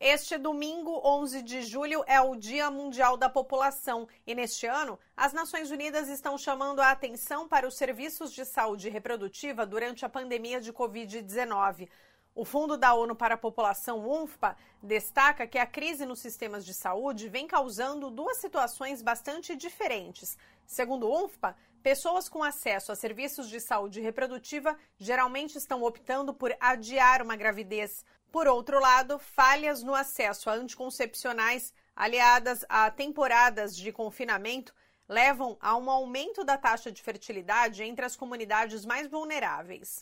Este domingo, 11 de julho, é o Dia Mundial da População e, neste ano, as Nações Unidas estão chamando a atenção para os serviços de saúde reprodutiva durante a pandemia de Covid-19. O Fundo da ONU para a População, UNFPA, destaca que a crise nos sistemas de saúde vem causando duas situações bastante diferentes. Segundo o UNFPA, pessoas com acesso a serviços de saúde reprodutiva geralmente estão optando por adiar uma gravidez. Por outro lado, falhas no acesso a anticoncepcionais, aliadas a temporadas de confinamento, levam a um aumento da taxa de fertilidade entre as comunidades mais vulneráveis.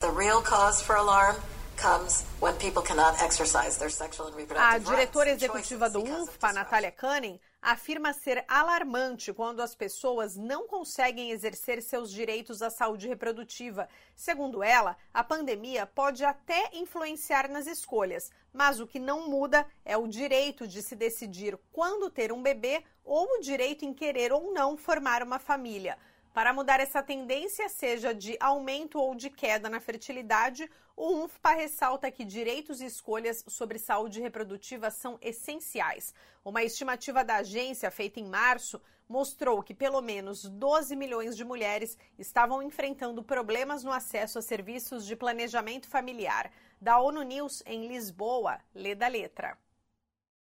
A diretora executiva do UNFPA, Natália Kanem, afirma ser alarmante quando as pessoas não conseguem exercer seus direitos à saúde reprodutiva. Segundo ela, a pandemia pode até influenciar nas escolhas, mas o que não muda é o direito de se decidir quando ter um bebê ou o direito em querer ou não formar uma família. Para mudar essa tendência, seja de aumento ou de queda na fertilidade, o UNFPA ressalta que direitos e escolhas sobre saúde reprodutiva são essenciais. Uma estimativa da agência, feita em março, mostrou que pelo menos 12 milhões de mulheres estavam enfrentando problemas no acesso a serviços de planejamento familiar. Da ONU News, em Lisboa, lê da letra.